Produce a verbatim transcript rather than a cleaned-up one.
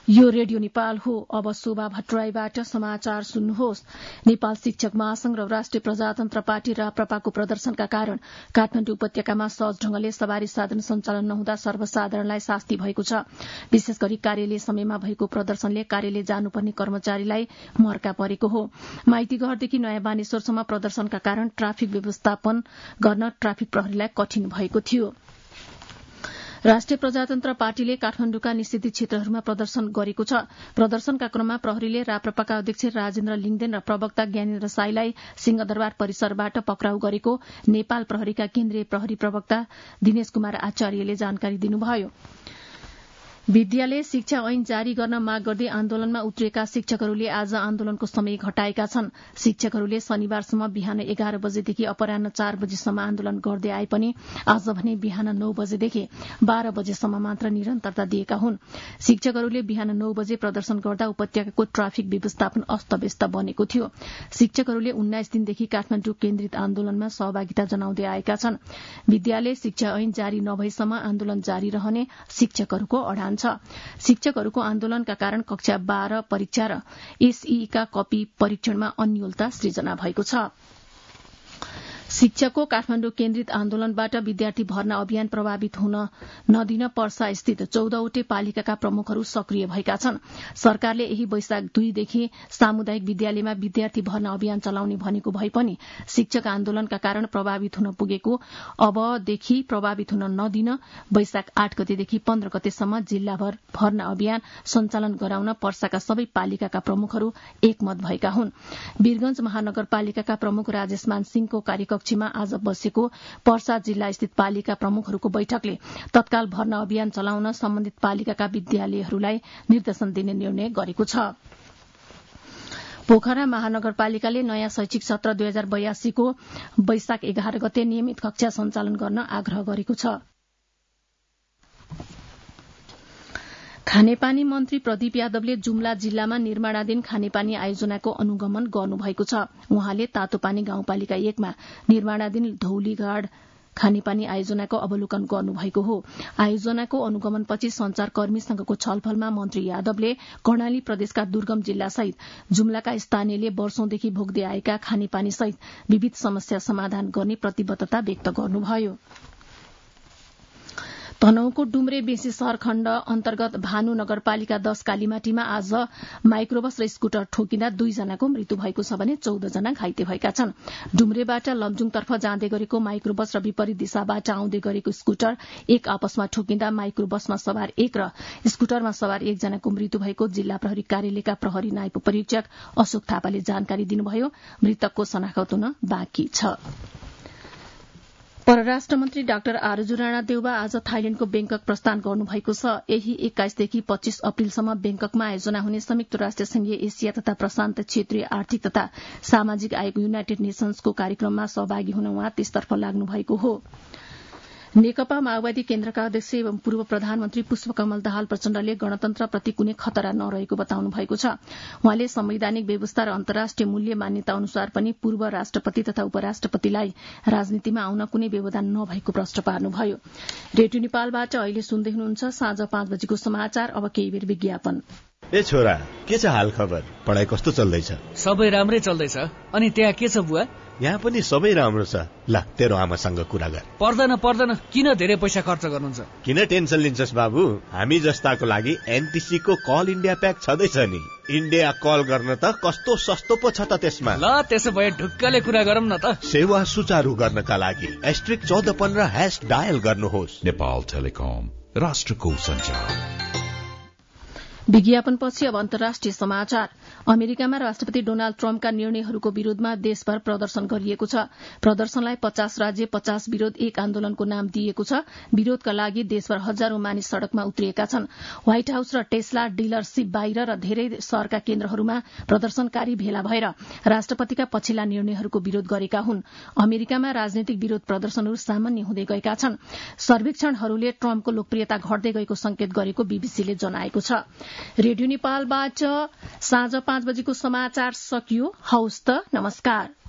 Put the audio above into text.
यो रेडियो नेपाल हो। अब शोभा भट्टराईबाट समाचार सुन्नुहोस्। नेपाल शिक्षक महासंघ र राष्ट्रिय प्रजातन्त्र पार्टी राप्रपाको प्रदर्शनका कारण काठमाडौँ उपत्यकामा सहज ढंगले सवारी साधन सञ्चालन नहुँदा सर्वसाधारणलाई शास्ति भएको छ। विशेष गरी कार्यालय समयमा भएको प्रदर्शनले कार्यालय जानुपर्ने कर्मचारीलाई मर्का परेको हो। माइतीघरदेखि नयाँ बानेश्वरसम्म प्रदर्शनका कारण ट्राफिक व्यवस्थापन गर्न ट्राफिक प्रहरीलाई कठिन भएको थियो। राष्ट्रिय प्रजातन्त्र पार्टीले काठमाडौँका निषेधित क्षेत्रहरूमा प्रदर्शन गरेको छ। प्रदर्शनका क्रममा प्रहरीले राप्रपाका अध्यक्ष राजेन्द्र लिङदेन र प्रवक्ता ज्ञानेन्द्र साईलाई सिंहदरबार परिसरबाट पक्राउ गरेको नेपाल प्रहरीका केन्द्रीय प्रहरी प्रवक्ता दिनेश कुमार आचार्यले जानकारी दिनुभयो। विद्यालय शिक्षा ऐन जारी गर्न माग गर्दै आन्दोलनमा उत्रिएका शिक्षकहरूले आज आन्दोलनको समय घटाएका छन्। शिक्षकहरूले शनिबारसम्म बिहान एघार बजेदेखि अपराह्न चार बजेसम्म आन्दोलन गर्दै आए पनि आज भने बिहान नौ बजेदेखि बाह्र बजेसम्म मात्र निरन्तरता दिएका हुन्। शिक्षकहरूले बिहान नौ बजे प्रदर्शन गर्दा उपत्यकाको ट्राफिक व्यवस्थापन अस्तव्यस्त बनेको थियो। शिक्षकहरूले उन्नाइस दिनदेखि काठमाडौँ केन्द्रित आन्दोलनमा सहभागिता जनाउँदै आएका छन्। विद्यालय शिक्षा ऐन जारी नभएसम्म आन्दोलन जारी रहने शिक्षकहरूको अडान छ। शिक्षकहरूको आन्दोलनका कारण कक्षा बाह्र परीक्षा र एसईका कपी परीक्षणमा अन्योलता सृजना भएको छ। शिक्षकको काठमाडौँ केन्द्रित आन्दोलनबाट विद्यार्थी भर्ना अभियान प्रभावित हुन नदिन पर्सा स्थित चौधवटै पालिकाका प्रमुखहरू सक्रिय भएका छन्। सरकारले यही वैशाख दुईदेखि सामुदायिक विद्यालयमा विद्यार्थी भर्ना अभियान चलाउने भनेको भए पनि शिक्षक आन्दोलनका कारण प्रभावित हुन पुगेको अबदेखि प्रभावित हुन नदिन वैशाख आठ गतेदेखि पन्ध्र गतेसम्म जिल्लाभर भर्ना अभियान सञ्चालन गराउन पर्साका सबै पालिकाका प्रमुखहरू एकमत भएका हुन्। वीरगंज महानगरपालिकाका प्रमुख राजेश मान सिंहको कार्यकक्ष मा आज बसेको पर्सा जिल्ला स्थित पालिका प्रमुखहरूको बैठकले तत्काल भर्ना अभियान चलाउन सम्बन्धित पालिकाका विद्यालयहरूलाई निर्देशन दिने निर्णय गरेको छ। पोखरा महानगरपालिकाले नयाँ शैक्षिक सत्र दुई हजार बयासीको वैशाख एघार गते नियमित कक्षा सञ्चालन गर्न आग्रह गरेको छ। खानेपानी मन्त्री प्रदीप यादवले जुम्ला जिल्लामा निर्माणाधीन खानेपानी आयोजनाको अनुगमन गर्नुभएको छ। उहाँले तातोपानी गाउँपालिका एकमा निर्माणाधीन धौलीगाड खानेपानी आयोजनाको अवलोकन गर्नुभएको हो। आयोजनाको अनुगमनपछि संचारकर्मीसँगको छलफलमा मन्त्री यादवले कर्णाली प्रदेशका दुर्गम जिल्लासहित जुम्लाका स्थानीयले वर्षौंदेखि भोग्दै आएका खानेपानी सहित विविध समस्या समाधान गर्ने प्रतिबद्धता व्यक्त गर्नुभयो। तनहुँको डुम्रे बेसी शहर खण्ड अन्तर्गत भानु नगरपालिका दश कालीमाटीमा आज माइक्रोबस र स्कूटर ठोकिँदा दुईजनाको मृत्यु भएको छ भने चौध जना घाइते भएका छन्। डुम्रेबाट लमजुङतर्फ जाँदै गरेको माइक्रोबस र विपरीत दिशाबाट आउँदै गरेको स्कूटर एक आपसमा ठोकिँदा माइक्रोबसमा सवार एक र स्कूटरमा सवार एकजनाको मृत्यु भएको जिल्ला प्रहरी कार्यालयका प्रहरी नायब परीक्षक अशोक थापाले जानकारी दिनुभयो। मृतकको शनाखत हुन बाँकी छ। परराष्ट्र मन्त्री डाक्टर आरजु राणा देउवा आज थाइल्याण्डको बेंकक प्रस्थान गर्नुभएको छ। यही एक्काइसदेखि पच्चीस अप्रेलसम्म बेंककमा आयोजना हुने संयुक्त राष्ट्र संघीय एसिया तथा प्रशान्त क्षेत्रीय आर्थिक तथा सामाजिक आयोग युनाइटेड नेशन्सको कार्यक्रममा सहभागी हुन उहाँ त्यसतर्फ लाग्नु भएको हो। नेकपा माओवादी केन्द्रका अध्यक्ष एवं पूर्व प्रधानमन्त्री पुष्पकमल दाहाल प्रचण्डले गणतन्त्रप्रति कुनै खतरा नरहेको बताउनु भएको छ। उहाँले संवैधानिक व्यवस्था र अन्तर्राष्ट्रिय मूल्य मान्यता अनुसार पनि पूर्व राष्ट्रपति तथा उपराष्ट्रपतिलाई राजनीतिमा आउन कुनै व्यवधान नभएको प्रश्न पार्नुभयो। रेडियो नेपालबाट अहिले सुन्दै हुनुहुन्छ साँझ पाँच बजेको समाचार। अब केही बेर विज्ञापन। ए छोरा, के छ हाल खबर? पढाइ कस्तो चल्दैछ? सबै राम्रै चल्दैछ। अनि त्यहाँ के छ बुवा? यहाँ पनि सबै राम्रो छ। ल तेरो आमासँग कुरा गर। पर्दैन पर्दैन, किन धेरै पैसा खर्च गर्नुहुन्छ? किन टेन्सन लिन्छस् बाबु? हामी जस्ताको लागि एनटीसी को कल इन्डिया प्याक छँदैछ नि। इन्डिया कल गर्न त कस्तो सस्तो पो छ त त्यसमा। ल त्यसो भए ढुक्कले कुरा गरौँ न त। सेवा सुचारू गर्नका लागि एस्ट्रिक चौध पन्ध्र ह्याश डायल गर्नुहोस्। नेपाल टेलिकम, राष्ट्रको सञ्चार। विज्ञापनपछि अब अन्तर्राष्ट्रिय समाचार। अमेरिकामा राष्ट्रपति डोनाल्ड ट्रम्पका निर्णयहरूको विरोधमा देशभर प्रदर्शन गरिएको छ। प्रदर्शनलाई पचास राज्य पचास विरोध एक आन्दोलनको नाम दिइएको छ। विरोधका लागि देशभर हजारौं मानिस सड़कमा उत्रिएका छन्। व्हाइट हाउस र टेस्ला डीलरशिप बाहिर र धेरै शहरका केन्द्रहरूमा प्रदर्शनकारी भेला भएर राष्ट्रपतिका पछिल्ला निर्णयहरूको विरोध गरेका हुन्। अमेरिकामा राजनीतिक विरोध प्रदर्शनहरू सामान्य हुँदै गएका छन्। सर्वेक्षणहरूले ट्रम्पको लोकप्रियता घट्दै गएको संकेत गरेको बीबीसीले जनाएको छ। रेडियो नेपालबाट साँझ पाँच बजेको समाचार सकियो। हौस् त, नमस्कार।